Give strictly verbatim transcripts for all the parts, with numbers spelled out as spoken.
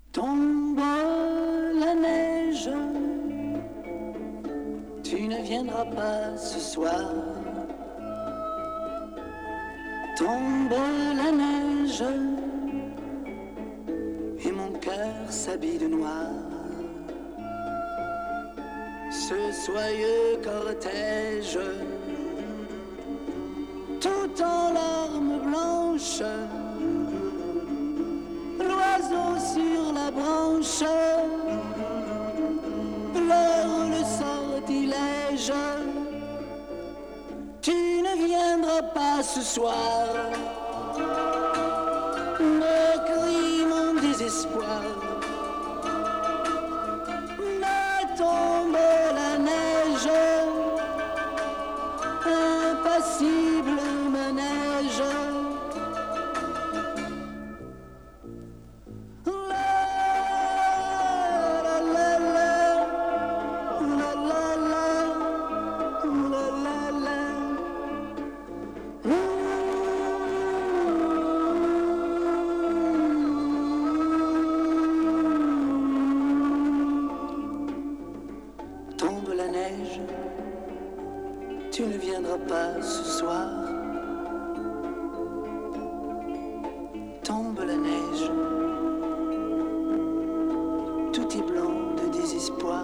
Tombe la neige, tu ne viendras pas ce soir. Tombe la neige, et mon cœur s'habille de noir. Ce soyeux cortège, tout en larmes blanches, l'oiseau sur la branche pleure le sortilège. Tu ne viendras pas ce soir, me crie mon désespoir. Mais tombe la neige, impassible manège. Tombe la neige, tu ne viendras pas ce soir. Tombe la neige, tout est blanc de désespoir.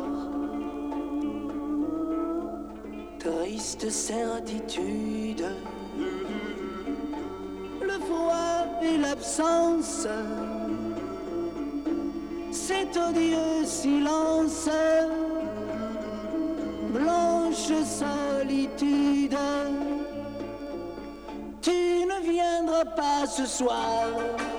Triste certitude, le froid et l'absence, cet odieux silence. Blanche solitude, tu ne viendras pas ce soir.